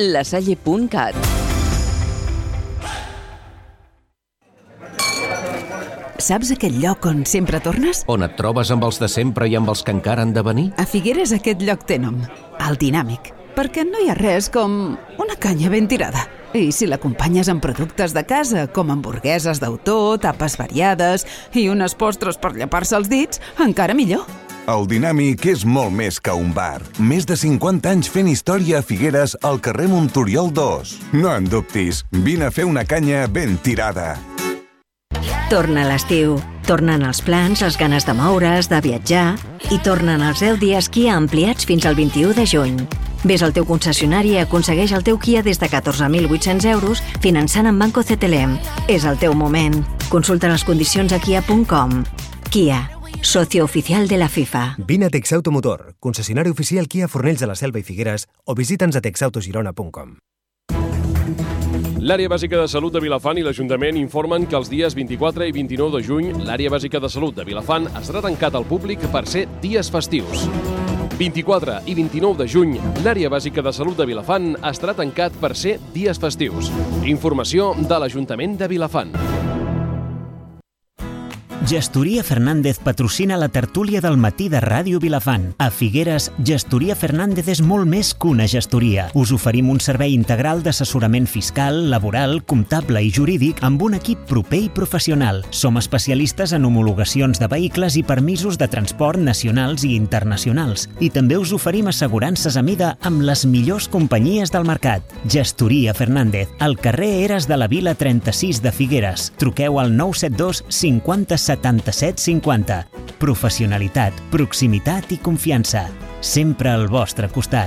Saps aquell lloc on sempre tornes? On et trobes amb els de sempre i amb els que encara han de venir? A Figueres aquest lloc té nom, el Dinàmic, perquè no hi ha res com una canya ben tirada. I si l'acompanyes amb productes de casa, com hamburgueses d'autor, tapes variades i unes postres per llepar-se els dits, encara millor. El Dinàmic és molt més que un bar. Més de 50 anys fent història a Figueres al carrer Montoriol 2. No en dubtis, vine a fer una canya ben tirada. Torna l'estiu. Tornen els plans, les ganes de moure's, de viatjar i tornen els 10 dies Kia ampliats fins al 21 de juny. Ves al teu concessionari i aconsegueix el teu Kia des de 14.800 euros finançant amb Banco CTLM. És el teu moment. Consulta les condicions a kia.com. Kia, socio oficial de la FIFA. Vine a Texauto Motor, concessionari oficial Kia Fornells de la Selva i Figueres o visita'ns a texautogirona.com. L'Àrea Bàsica de Salut de Vilafant i l'Ajuntament informen que els dies 24 i 29 de juny l'Àrea Bàsica de Salut de Vilafant estarà tancat al públic per ser dies festius. 24 i 29 de juny, l'Àrea Bàsica de Salut de Vilafant estarà tancat per ser dies festius. Informació de l'Ajuntament de Vilafant. Gestoria Fernández patrocina la tertúlia del matí de Ràdio Vilafant. A Figueres, Gestoria Fernández és molt més que una gestoria. Us oferim un servei integral d'assessorament fiscal, laboral, comptable i jurídic amb un equip proper i professional. Som especialistes en homologacions de vehicles i permisos de transport nacionals i internacionals. I també us oferim assegurances a mida amb les millors companyies del mercat. Gestoria Fernández, al carrer Eres de la Vila 36 de Figueres. Truqueu al 972 50 77 50. Professionalitat, proximitat i confiança. Sempre al vostre costat.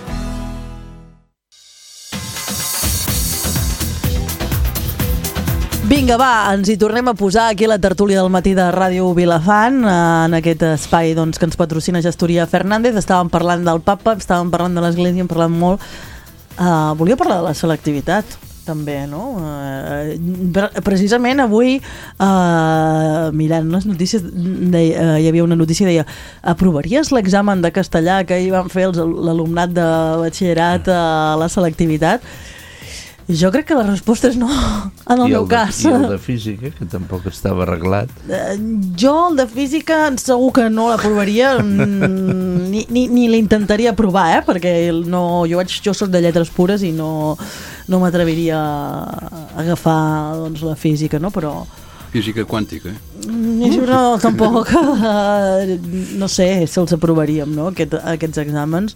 Vinga, va, ens hi tornem a posar aquí a la tertúlia del matí de Ràdio Vilafant, en aquest espai doncs, que ens patrocina Gestoria Fernández. Estàvem parlant del Papa, estàvem parlant de l'Església, hem parlat molt. Volia parlar de la selectivitat, també, no? Precisament avui, mirant les notícies, hi havia una notícia que deia: aprovaries l'examen de castellà que ahir van fer l'alumnat de batxillerat a la selectivitat? Jo crec que la resposta és no, en el meu cas. I el de física, que tampoc estava arreglat. Jo el de física segur que no l'aprovaria, ni l'intentaria aprovar, perquè jo soc de lletres pures i no m'atreviria a agafar doncs, la física, no? Però física quàntica, no, tampoc no sé si els aprovaríem, no? Aquests exàmens.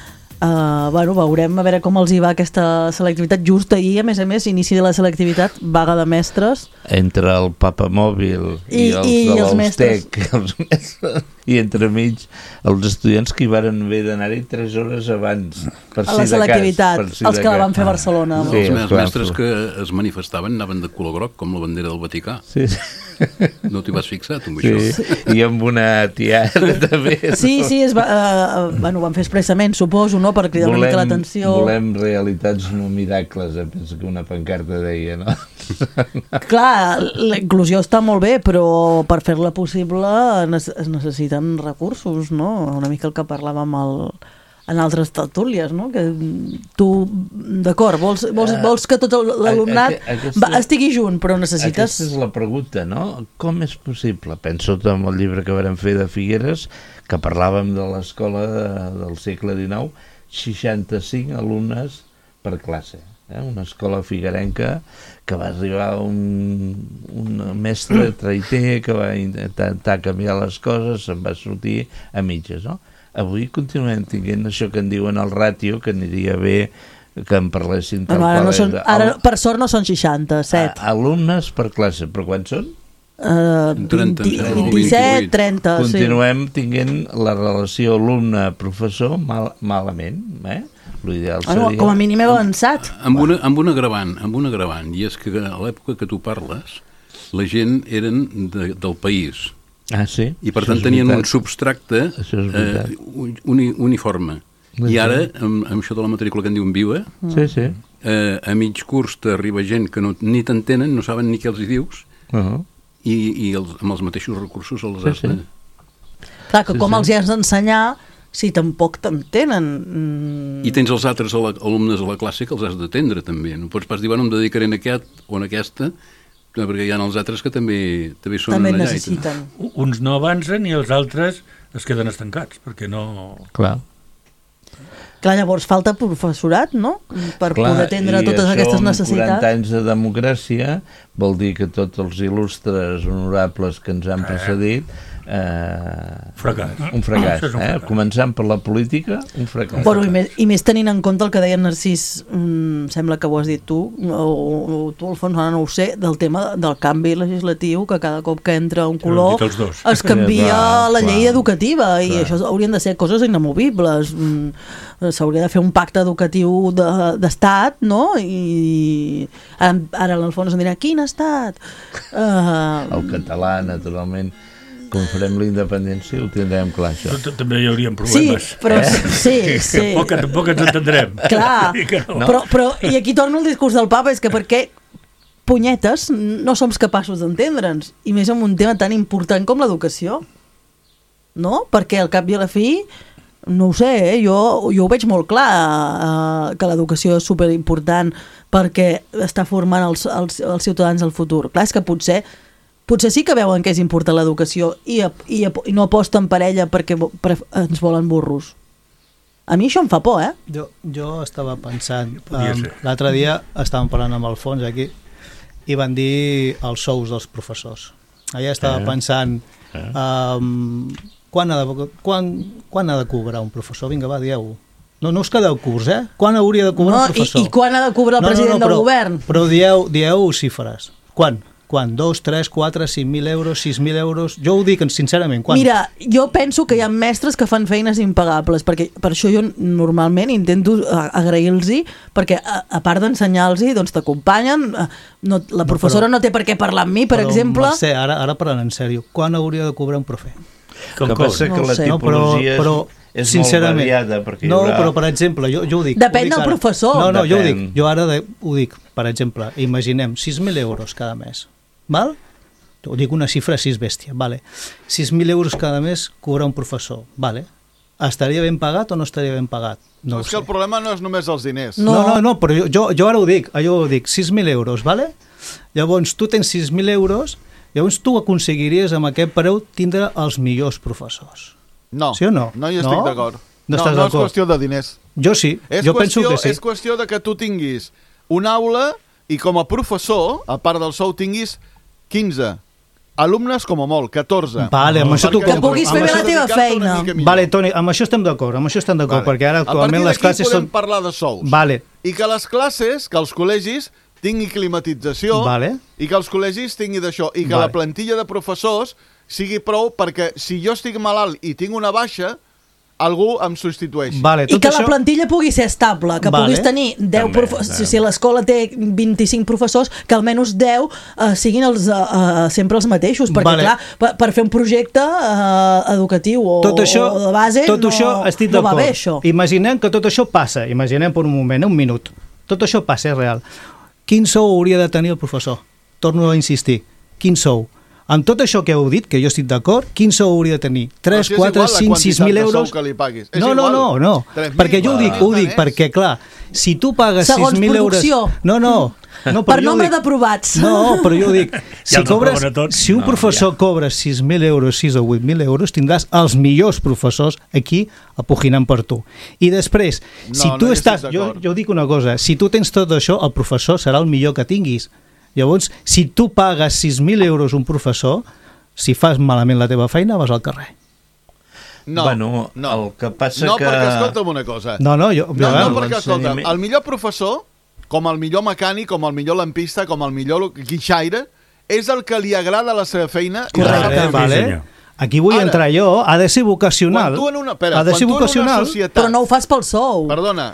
Veurem a veure com els hi va aquesta selectivitat. Just ahir, a més, inici de la selectivitat, vaga de mestres. Entre el papamòbil i els TEC i entremig els estudiants que hi varen haver d'anar-hi 3 hores abans per a la selectivitat, els que la van fer a Barcelona. Sí, els mestres que es manifestaven anaven de color groc, com la bandera del Vaticà. Sí. No t'hi vas fixar, tu, amb això? I amb una tiara també. Sí, van fer expressament, suposo, no? Per cridar una mica l'atenció. Volem realitats no miracles, penso que una pancarta deia, no? Clar, la inclusió està molt bé, però per fer-la possible es necessiten recursos, no? Una mica el que parlàvem en altres tertúlies, no? Que tu, d'acord, vols que tot l'alumnat estigui junt, però necessites... Aquesta és la pregunta, no? Com és possible? Penso en el llibre que vam fer de Figueres, que parlàvem de l'escola del segle XIX, 65 alumnes per classe. Una escola figuerenca que va arribar un mestre traiter que va intentar canviar les coses, se'n va sortir a mitges, no? Avui continuem tinguent això que en diuen el ràtio, que aniria bé que en parlessin tal qual. Ara, per sort, no són 67. Alumnes per classe, però quants són? 27, 30, continuem tinguent la relació alumne-professor malament, l'ideal seria... Com a mínim heu avançat. Amb un agravant, i és que a l'època que tu parles, la gent eren del país. Sí? I per tant tenien un substracte uniforme. I ara, amb això de la matrícula que en diuen viva, a mig curs t'arriba gent que ni t'entenen, no saben ni què els hi dius, i amb els mateixos recursos els has de... Clar, que com els hi has d'ensenyar si tampoc t'entenen? I tens els altres alumnes a la classe que els has d'atendre també. No pots pas dir, bueno, em dedicaré a aquest o a aquesta, perquè hi ha els altres que també són també allà. Necessiten. Uns no avancen i els altres es queden estancats, perquè no... Clar, llavors falta professorat, no? Per poder atendre totes aquestes necessitats. 40 anys de democràcia vol dir que tots els il·lustres honorables que ens han precedit un fracàs. Començant per la política, un fracàs. I més tenint en compte el que deia Narcís, sembla que ho has dit tu, o tu, Alfons, ara no ho sé, del tema del canvi legislatiu, que cada cop que entra un color es canvia la llei educativa, i això haurien de ser coses inamovibles. S'hauria de fer un pacte educatiu d'estat, no? I ara l'Alfons em dirà, quin estat? El català, naturalment. Com farem la independència ho tindrem clar, això. També hi hauríem problemes. Sí, però Tampoc ens entendrem. Clar, però i aquí torna el discurs del papa, és que perquè punyetes no som capaços d'entendre'ns, i més en un tema tan important com l'educació, no? Perquè al cap i a la fi, no ho sé, jo ho veig molt clar, que l'educació és superimportant perquè està formant els ciutadans del futur. Clar, és que potser potser sí que veuen que és important l'educació i no aposten per ella perquè ens volen burros. A mi això em fa por, Jo estava pensant, l'altre dia estàvem parlant amb el Fons aquí i van dir els sous dels professors. Allà estava pensant quan ha de cobrar un professor? Vinga, va, dieu-ho. No us quedeu curts, Quan hauria de cobrar un professor? I quan ha de cobrar el president del govern? Però dieu xifres. Quan? 2, 3, 4, 5.000 euros, 6.000 euros... Jo ho dic sincerament, quan? Mira, jo penso que hi ha mestres que fan feines impagables, perquè per això jo normalment intento agrair-los, perquè a part d'ensenyar-los, doncs t'acompanyen, la professora no té per què parlar amb mi, per exemple... Mercè, ara parlant en sèrio, quan hauria de cobrar un profe? Que passa que la tipologia és molt variada. Però per exemple, jo ho dic... Depèn del professor. No, jo ho dic, jo ara ho dic, per exemple, imaginem 6.000 euros cada mes. Val? Ho dic una xifra així bèstia, vale. 6.000 euros cada mes cobra un professor, vale. Estaria ben pagat o no estaria ben pagat? No és que el problema no és només els diners. No, però jo ara ho dic, 6.000 euros, vale? Llavors tu tens 6.000 euros, llavors tu aconseguiries amb aquest preu tindre els millors professors. No, sí o no? No hi estic d'acord. No és qüestió de diners. Jo sí, penso que sí. És qüestió de que tu tinguis una aula i com a professor, a part del sou, tinguis 15 alumnes com a molt, 14. Vale, amb això que puguis fer bé la teva feina. Vale, Toni, amb això estem d'acord, perquè ara actualment les classes són... A partir d'aquí podem parlar de sous. Vale. I que les classes, que els col·legis tingui climatització, i que els col·legis tingui d'això, i que la plantilla de professors sigui prou perquè si jo estic malalt i tinc una baixa, algú em substitueix. I que la plantilla pugui ser estable, que puguis tenir 10 professors, si l'escola té 25 professors, que almenys 10 siguin sempre els mateixos, perquè clar, per fer un projecte educatiu o de base no va bé això. Imaginem que tot això passa, imaginem per un moment, un minut, tot això passa, és real. Quin sou hauria de tenir el professor? Torno a insistir, quin sou? Amb tot això que heu dit, que jo estic d'acord, quin sou hauria de tenir? 3, 4, 5, 6.000 euros? No. Perquè jo ho dic perquè, clar, si tu pagues 6.000 euros... Segons producció. Per nombre d'aprovats. No, però jo dic, si un professor cobra 6.000 euros, 6 o 8.000 euros, tindràs els millors professors aquí apuginant per tu. I després, si tu estàs... Jo dic una cosa, si tu tens tot això, el professor serà el millor que tinguis. Llavors, si tu pagues 6.000 euros un professor, si fas malament la teva feina, vas al carrer. No, el que passa que... No, perquè escolta'm una cosa. No, perquè escolta'm, el millor professor, com el millor mecànic, com el millor lampista, com el millor guixaire, és el que li agrada la seva feina. Correcte, vale. Aquí vull entrar jo, ha de ser vocacional. Ha de ser vocacional, però no ho fas pel sou. Perdona,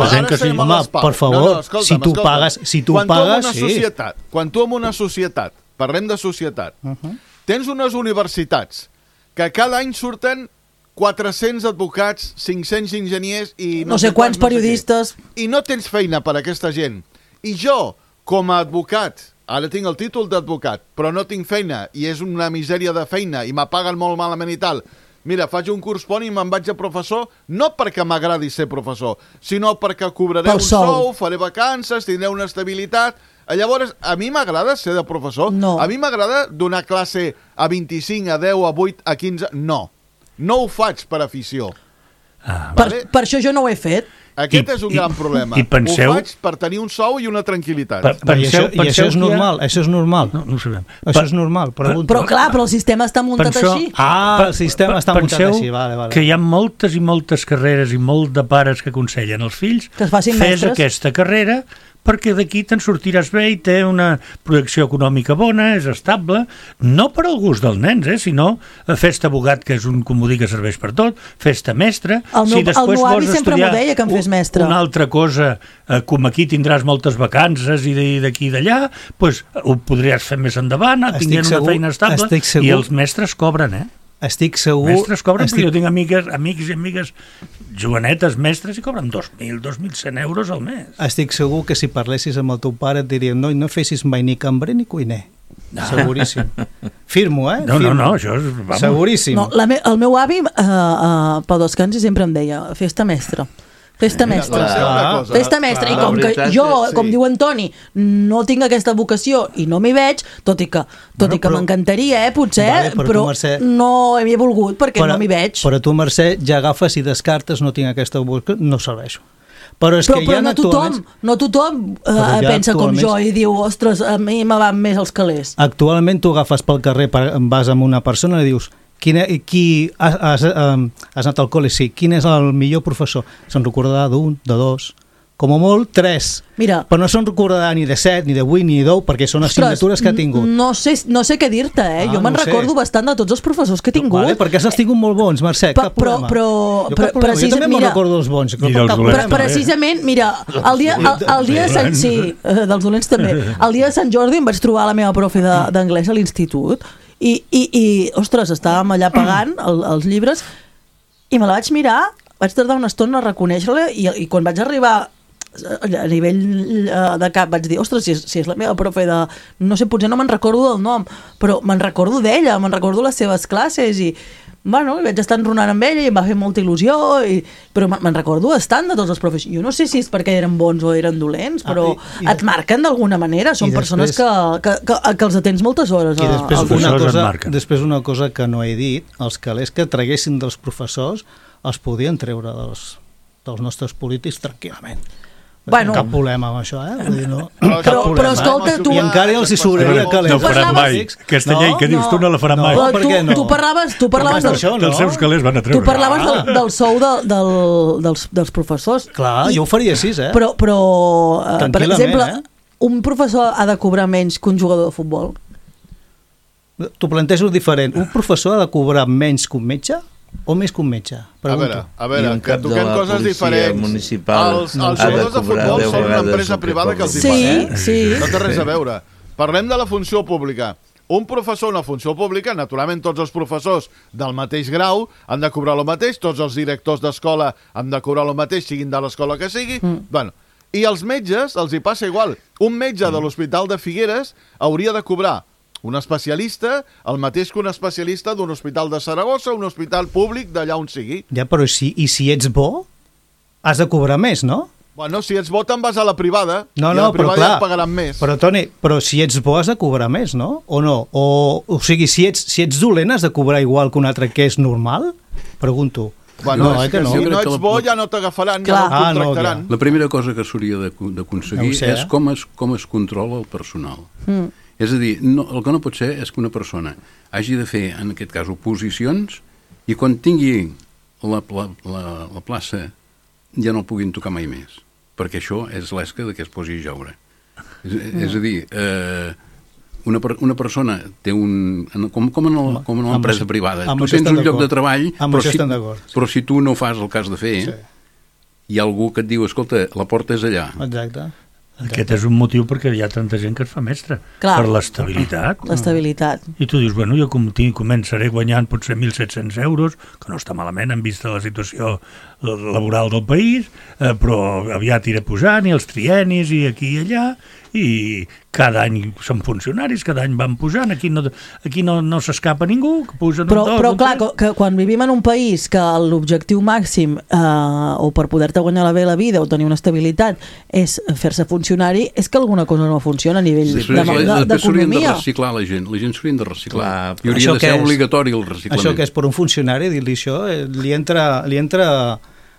per favor, si tu pagues, sí. Quan tu en una societat, parlem de societat, tens unes universitats que cada any surten 400 advocats, 500 enginyers i no sé quants periodistes. I no tens feina per a aquesta gent. I jo, com a advocat, ara tinc el títol d'advocat, però no tinc feina i és una misèria de feina i me paguen molt malament i tal. Mira, faig un curs pont i me'n vaig a professor, no perquè m'agradi ser professor, sinó perquè cobraré un sou, faré vacances, tindré una estabilitat. Llavors, a mi m'agrada ser de professor? No. A mi m'agrada donar classe a 25, a 10, a 8, a 15? No. No ho faig per afició. Per això jo no ho he fet. Aquest és un gran problema. I penseu... Ho faig per tenir un sou i una tranquil·litat. I això és normal, això és normal. No ho sabem. Això és normal, pregunto. Però clar, però el sistema està muntat així. El sistema està muntat així, vale. Que hi ha moltes i moltes carreres i molt de pares que aconsellen als fills que es facin mestres. Fes aquesta carrera perquè d'aquí te'n sortiràs bé i té una projecció econòmica bona, és estable, no per al gust dels nens, sinó fes-te abogat, que és un comodí que serveix per tot, fes-te mestre. El meu avi sempre m'ho deia, que em fes mestre. Una altra cosa, com aquí tindràs moltes vacances i d'aquí i d'allà, doncs ho podries fer més endavant, tinguent una feina estable, i els mestres cobren, Estic segur... Mestres cobren, perquè jo tinc amics i amigues jovenetes mestres i cobren 2.000, 2.100 euros al mes. Estic segur que si parlessis amb el teu pare et dirien no fessis mai ni cambrer ni cuiner. Seguríssim. Firmo, No, això és... Vamos. Seguríssim. No, el meu avi, pel descans, sempre em deia, fes-te mestre. Festa mestra. Festa mestra. I com que jo, com diu Antoni, no tinc aquesta vocació i no m'hi veig, tot i que m'encantaria, potser, però no m'hi he volgut perquè no m'hi veig. Però tu, Mercè, ja agafes i descartes, no tinc aquesta vocació, no serveixo. Però no tothom pensa com jo i diu, ostres, a mi me van més els calés. Actualment tu agafes pel carrer, vas amb una persona i dius, has anat al col·le, sí, quin és el millor professor? Se'n recordarà d'un, de dos, com a molt 3. Mira, però no se'n recordarà ni de 7, ni de 8, ni de 10, perquè són assignatures que ha tingut. No sé què dir-te, jo me'n recordo bastant de tots els professors que he tingut. Vale, perquè has tingut molt bons, Mercè, cap problema. Jo també me'n recordo dels bons. Precisament, mira, el dia de Sant... Sí, dels dolents també. El dia de Sant Jordi em vaig trobar la meva profe d'anglès a l'institut i, ostres, estàvem allà pagant els llibres i me la vaig mirar, vaig tardar una estona a reconèixer-la i quan vaig arribar a nivell de cap vaig dir, ostres, si és la meva profe de... No sé, potser no me'n recordo del nom, però me'n recordo d'ella, me'n recordo les seves classes i, bueno, vaig estar enronant amb ella i em va fer molta il·lusió, però me'n recordo bastant de tots els profes. Jo no sé si és perquè eren bons o eren dolents, però et marquen d'alguna manera. Són persones que els atens moltes hores. I després una cosa que no he dit, els calés que traguessin dels professors els podien treure dels nostres polítics tranquil·lament. Bueno, cap problema amb això, Vull dir, no. Però escolta, tu... I encara els hi sobraria calés. No faran mai. Aquesta llei que dius tu no la faran mai. Tu parlaves dels seus calés van a treure. Tu parlaves del sou dels professors. Clar, jo ho faria així, Però per exemple, un professor ha de cobrar menys que un jugador de futbol? T'ho plantejo diferent. Un professor ha de cobrar menys que un metge? O més que un metge? Pregunto. A veure, que toquem coses diferents. Els jugadors de futbol són una empresa privada que els hi paga. Sí. No té res a veure. Parlem de la funció pública. Un professor en la funció pública, naturalment tots els professors del mateix grau han de cobrar el mateix, tots els directors d'escola han de cobrar el mateix, siguin de l'escola que sigui. Bueno, i als metges els hi passa igual. Un metge de l'Hospital de Figueres hauria de cobrar un especialista, el mateix que un especialista d'un hospital de Saragossa, un hospital públic d'allà on sigui. Ja, però si ets bo, has de cobrar més, no? Bueno, si ets bo te'n vas a la privada, i a la privada ja et pagaran més. Però, Toni, si ets bo has de cobrar més, no? O no? O sigui, si ets dolent has de cobrar igual que un altre que és normal? Pregunto. Bueno, si no ets bo ja no t'agafaran, ja no et contractaran. La primera cosa que s'hauria d'aconseguir és com es controla el personal. És a dir, el que no pot ser és que una persona hagi de fer, en aquest cas, oposicions i quan tingui la plaça ja no el puguin tocar mai més, perquè això és l'esca que es posi a joure. És a dir, una persona té com en l'empresa privada, tu tens un lloc de treball, però si tu no fas el que has de fer, hi ha algú que et diu, escolta, la porta és allà. Exacte. Aquest és un motiu perquè hi ha tanta gent que es fa mestre. Clar, per l'estabilitat. L'estabilitat. I tu dius, bueno, jo començaré guanyant potser 1.700 euros, que no està malament en vista la situació laboral del país, però aviat iré pujant, i els trienis, i aquí i allà, i cada any són funcionaris, cada any van pujant, aquí no s'escapa ningú, que pugen però clar, que quan vivim en un país que l'objectiu màxim o per poder-te guanyar la vida o tenir una estabilitat és fer-se funcionari, és que alguna cosa no funciona a nivell d'economia. Després s'haurien de reciclar la gent s'haurien de reciclar. I hauria de ser obligatori el reciclament. Això que és per un funcionari, dir-li això, li entra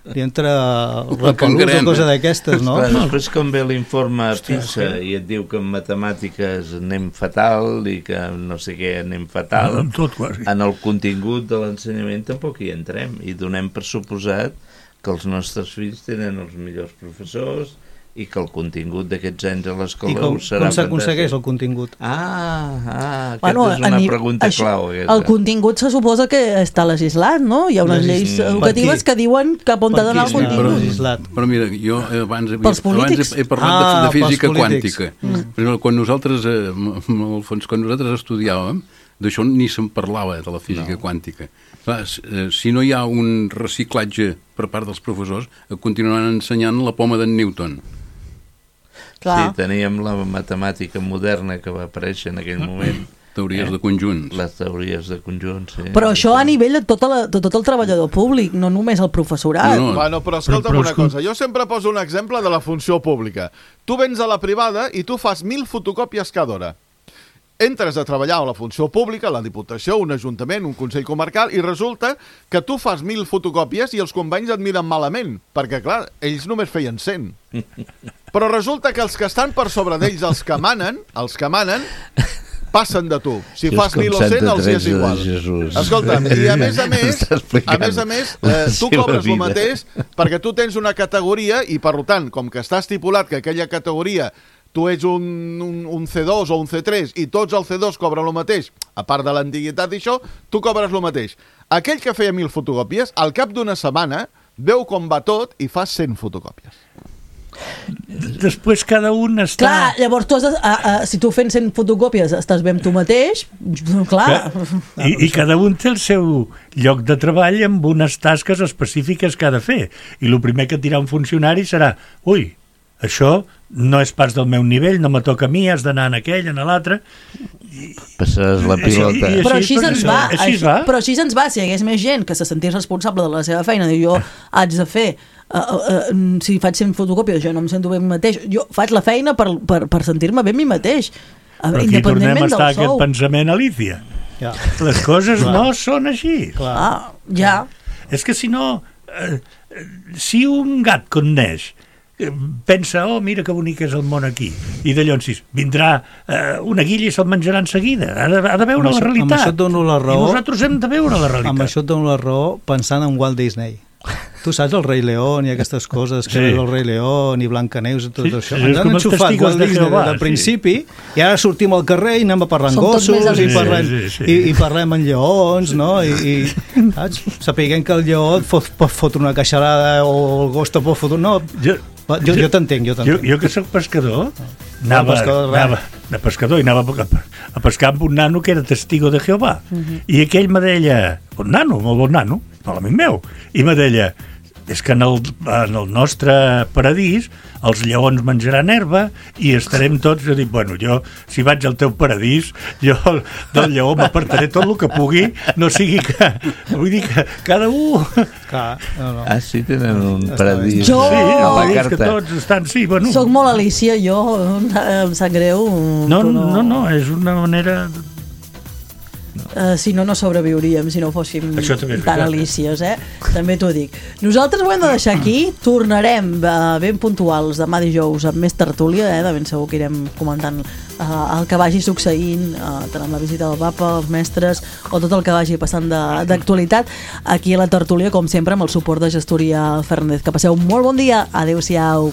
repelús o cosa d'aquestes, no? Després com ve l'informe PISA i et diu que en matemàtiques anem fatal i que no sé què anem fatal, en el contingut de l'ensenyament tampoc hi entrem i donem per suposat que els nostres fills tenen els millors professors i que el contingut d'aquests anys a l'escola serà fantàstic. I com s'aconsegueix el contingut? Aquesta és una pregunta clau. El contingut se suposa que està legislat, no? Hi ha unes lleis educatives que diuen cap on ha d'anar el contingut. Però mira, jo abans he parlat de física quàntica. Quan nosaltres estudiàvem, d'això ni se'n parlava, de la física quàntica. Si no hi ha un reciclatge per part dels professors, continuaran ensenyant la poma d'en Newton. Sí, teníem la matemàtica moderna que va aparèixer en aquell moment Teories de conjunts. Les teories de conjunts, sí. Però això a nivell de tot el treballador públic, no només el professorat. Bueno, però escolta'm una cosa, jo sempre poso un exemple de la funció pública. Tu vens a la privada i tu fas 1.000 fotocòpies cada hora. Entres a treballar a la funció pública, a la Diputació, un ajuntament, un Consell Comarcal, i resulta que tu fas 1.000 fotocòpies i els convenis et miren malament, perquè, clar, ells només feien 100. Però resulta que els que estan per sobre d'ells, els que manen, passen de tu. Si fas 1.000 o 100, els és igual. Escolta'm, i a més, tu cobres el mateix perquè tu tens una categoria i, per tant, com que està estipulat que aquella categoria tu ets un C2 o un C3 i tots els C2 cobren el mateix, a part de l'antiguitat i això, tu cobres el mateix. Aquell que feia 1.000 fotocòpies, al cap d'una setmana, veu com va tot i fa 100 fotocòpies. Després cada un està... Clar, llavors tu si tu fent 100 fotocòpies estàs bé amb tu mateix, clar. I cada un té el seu lloc de treball amb unes tasques específiques que ha de fer. I el primer que dirà un funcionari serà ui, això no és pas del meu nivell, no me toca a mi, has d'anar en aquell, en l'altre. Passaràs la pilota. Però així ens va. Però així ens va, si hi hagués més gent que se sentís responsable de la seva feina, diu jo haig de fer si faig 100 fotocòpies jo no em sento bé mi mateix, jo faig la feina per sentir-me bé mi mateix, però aquí tornem a estar aquest pensament, Alicia. Les coses no són així. És que si no si un gat quan neix pensa, oh mira que bonic és el món aquí, i de llavors vindrà una guilla i se'l menjarà en seguida, ha de veure la realitat. Amb això et dono la raó, i nosaltres hem de veure la realitat. Amb això et dono la raó pensant en Walt Disney. Tu saps el Rei León i aquestes coses que és el Rei León i Blancaneus i tot això. Ens han enxufat Walt Disney del principi i ara sortim al carrer i anem a parlar amb gossos i parlem amb lleons, no? I sapiguem que el lleó et pot fotre una queixarada o el gos te pot fotre... No, jo t'entenc. Jo que soc pescador, anava de pescador i anava a pescar amb un nano que era testigo de Jehovà. I aquell me deia, un nano, molt bon nano, l'amic meu, i me deia, és que en el nostre paradís els lleons menjaran herba i estarem tots, jo dic, bueno, jo si vaig al teu paradís, jo del lleó m'apartaré tot el que pugui, no sigui que, vull dir que cada un... Ah, sí, tenen un paradís jo... a la carta. Que tots estan, sí, bueno... Soc molt Alicia, jo em sap greu. No, és una manera... Si no sobreviuríem, si no fóssim tan alícies, també t'ho dic. Nosaltres ho hem de deixar aquí, tornarem ben puntuals demà dijous amb més tertúlia, de ben segur que irem comentant el que vagi succeint, tant amb la visita del papa, els mestres o tot el que vagi passant d'actualitat aquí a la tertúlia, com sempre amb el suport de Gestoria Fernández. Que passeu un molt bon dia, adeu-siau.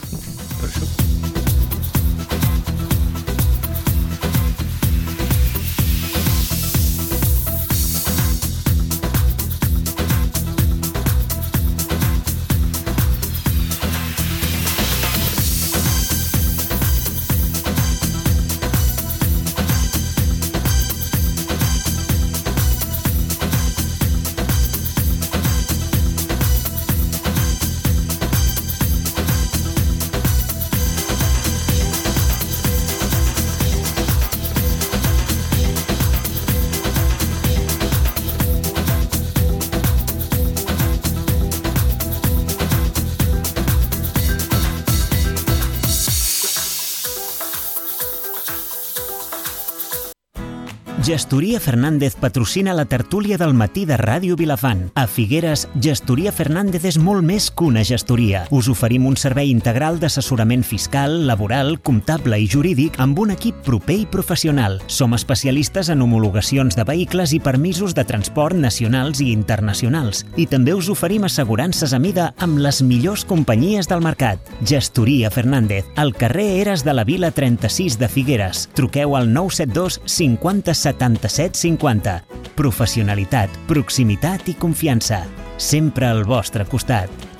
Gestoria Fernández patrocina la tertúlia del matí de Ràdio Vilafant. A Figueres, Gestoria Fernández és molt més que una gestoria. Us oferim un servei integral d'assessorament fiscal, laboral, comptable i jurídic amb un equip proper i professional. Som especialistes en homologacions de vehicles i permisos de transport nacionals i internacionals. I també us oferim assegurances a mida amb les millors companyies del mercat. Gestoria Fernández, al carrer Eres de la Vila 36 de Figueres. Truqueu al 972 50 77 50. Professionalitat, proximitat i confiança. Sempre al vostre costat.